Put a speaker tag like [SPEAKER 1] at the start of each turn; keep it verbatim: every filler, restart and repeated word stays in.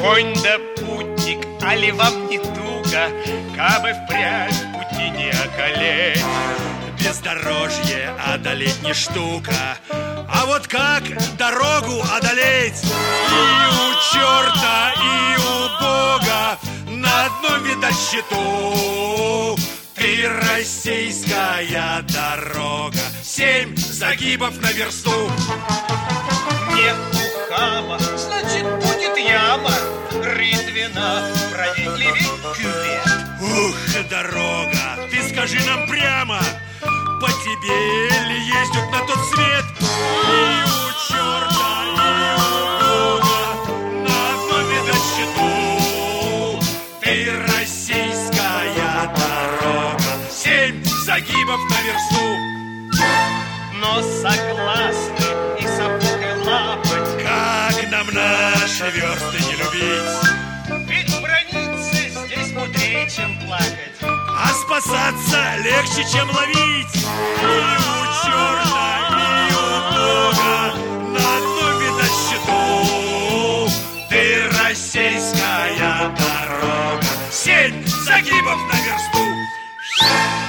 [SPEAKER 1] Конь да путник, али вам не туго, кабы впрямь пути не околеть?
[SPEAKER 2] Бездорожье одолеть не штука, а вот как дорогу одолеть? И у черта, и у Бога на одном, видать, счету. Ты российская дорога, семь загибов на версту.
[SPEAKER 1] Нет ухаба, значит, будет яма. Рытвина, справедливей кювет.
[SPEAKER 2] Ух, дорога, ты скажи нам прямо, по тебе ли ездят на тот свет? И у черта, и у Бога на одном, видать, счету. Ты российская дорога, семь загибов на версту.
[SPEAKER 1] Но согласны и сапогой лапать,
[SPEAKER 2] как нам наши версты не любить?
[SPEAKER 1] ведь браниться здесь мудрее, чем плакать,
[SPEAKER 2] а спасаться легче, чем ловить. И у черта, и у Бога на одном, видать, счету. Ты российская дорога, семь загибов на версту.